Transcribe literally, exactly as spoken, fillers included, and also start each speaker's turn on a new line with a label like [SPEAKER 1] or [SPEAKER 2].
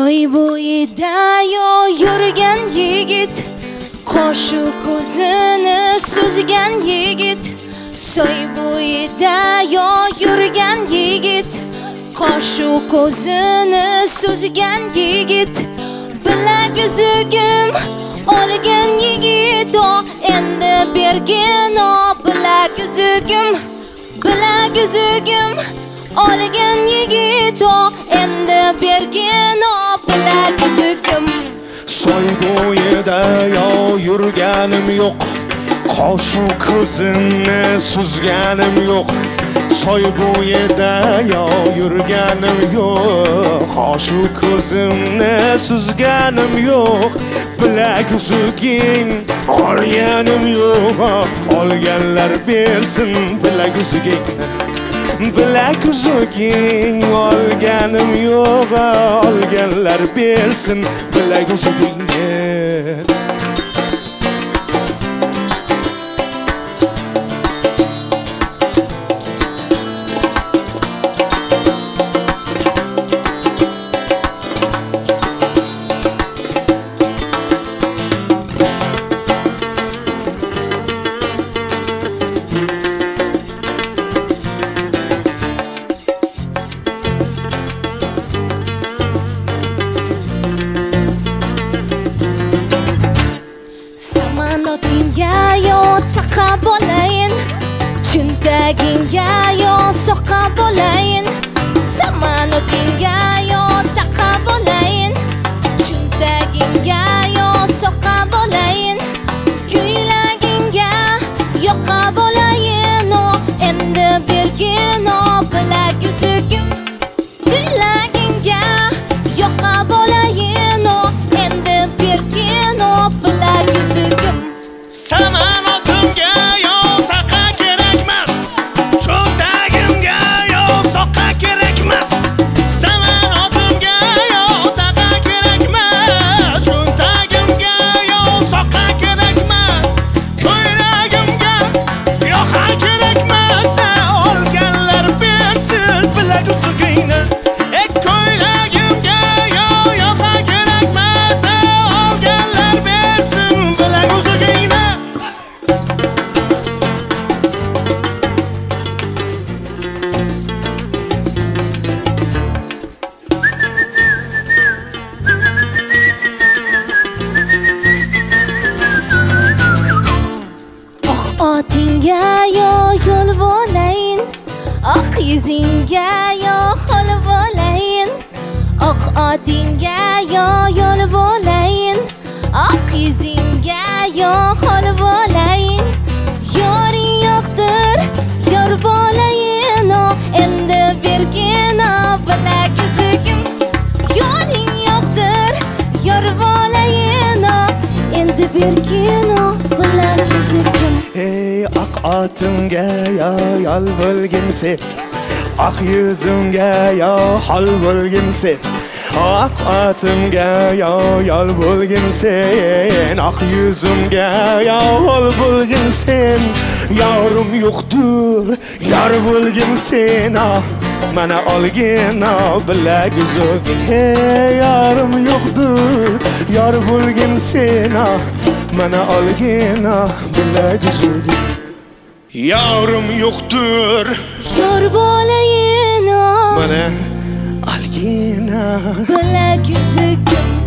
[SPEAKER 1] soy bo'yida yo yurgan yigit, qoshu ko'zini suzgan yigit, soy bo'yida yo yurgan yigit, qoshu ko'zini suzgan yigit, bilak uzugim olgan yigit, o endi bergin o bilak uzugim, bilak uzugim olgan yigit, o endi bergin o bilak uzugim.
[SPEAKER 2] Soy bo'yida yo yurganim yo'q, qoshu ko'zimni suzganim yo'q. Soy bo'yida yo yurganim yo'q, qoshu ko'zimni suzganim yo'q. Bilak uzuging olganim yo'q, olganlar bersin bilak uzugingni. Bilak uzuging olganim yo'q, olganlar bersin bilak uzugingni.
[SPEAKER 1] Cho'ntagingga yo soqa bo'layin, samanotingga yo taqa bo'layin, cho'ntagingga yo soqa bo'layin, kuylagingga yoqa bo'layin, o endi bergin o bilak uzugim, kuylagingga yoqa bo'layin, o endi bergin o bilak uzugim.
[SPEAKER 2] Samanotimga yo taqa kerakmas, cho'ntagimga yo soqa kerakmas. Samanotimga yo taqa kerakmas, cho'ntagimga yo soqa kerakmas, ko'ylagimga yoqa kerakmas, olganlar bersin bilak uzugingni. Ey ko'ylagimga yo yoqa kerakmas, olganlar bersin bilak uzugingni.
[SPEAKER 1] Otingga yo yo'l bo'layin, oq yuzingga yo xol bo'layin, oq otingga yo yo'l bo'layin, oq yuzingga yo xol bo'layin, yoring yo'qdir yor bo'layin, o endi bergin o bilak uzugim, yoring yo'qdir yor bo'layin, o endi bergin o bilak uzugim.
[SPEAKER 2] Ey oq otimga yo yol bo'lgin sen, oq yuzimga yo hol bo'lgin sen, oq otimga yo yol bo'lgin sen, oq yuzimga yo hol bo'lgin sen. Yorim yo'qdir yor bo'lgin sen, mana olgin o bilak uzuging. Hey yorim yo'qdir yor bo'lgin sen, mana olgin o bilak uzuging. Yorim yo'qdir
[SPEAKER 1] yor bo'layin, o
[SPEAKER 2] mana olgin o
[SPEAKER 1] bilak uzugim.